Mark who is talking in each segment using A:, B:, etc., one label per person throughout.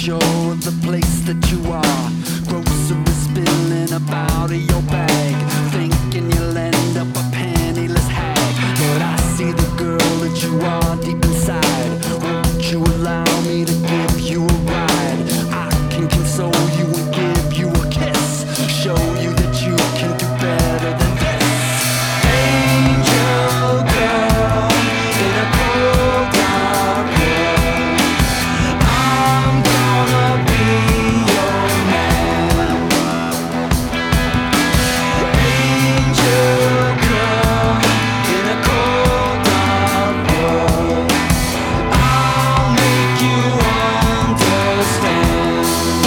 A: picture of the place that you are. Groceries spilling about of your bag, thinking you'll end up a penniless hag. But I see the girl that you are deep inside. Won't you allow me to give you a ride? I can console you and give you a kiss, show you that you can do better than this. Angel girl in a cold dark world, I'm gonna be your man. Angel girl in a cold dark world, I'll make you understand.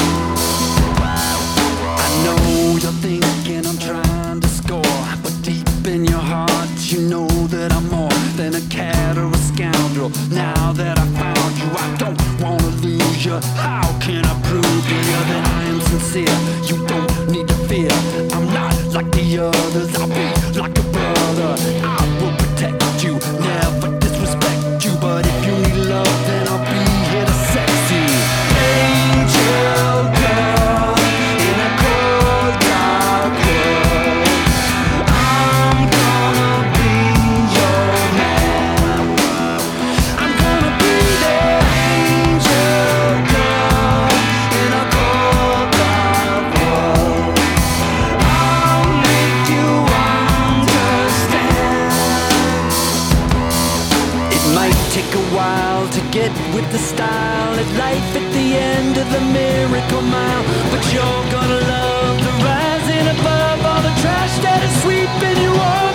A: I know you're thinking I'm trying to score, but deep in your heart you know that I'm more than a cat or a scoundrel. Now that I found you, I don't wanna lose you. How can I prove to you that I am sincere? You don't need to fear, I'm not like the others. I'll be like a brother, I will protect you, never disrespect you. But if you need love, then I'll be here to sex you. Angel girl in a cold dark world, I'm gonna be your man. I'm gonna be the angel girl in a cold dark world. I'll make you understand. It might take a while to get with the style of life at the end of the miracle mile, but you're gonna love the rising above all the trash that is sweeping you off.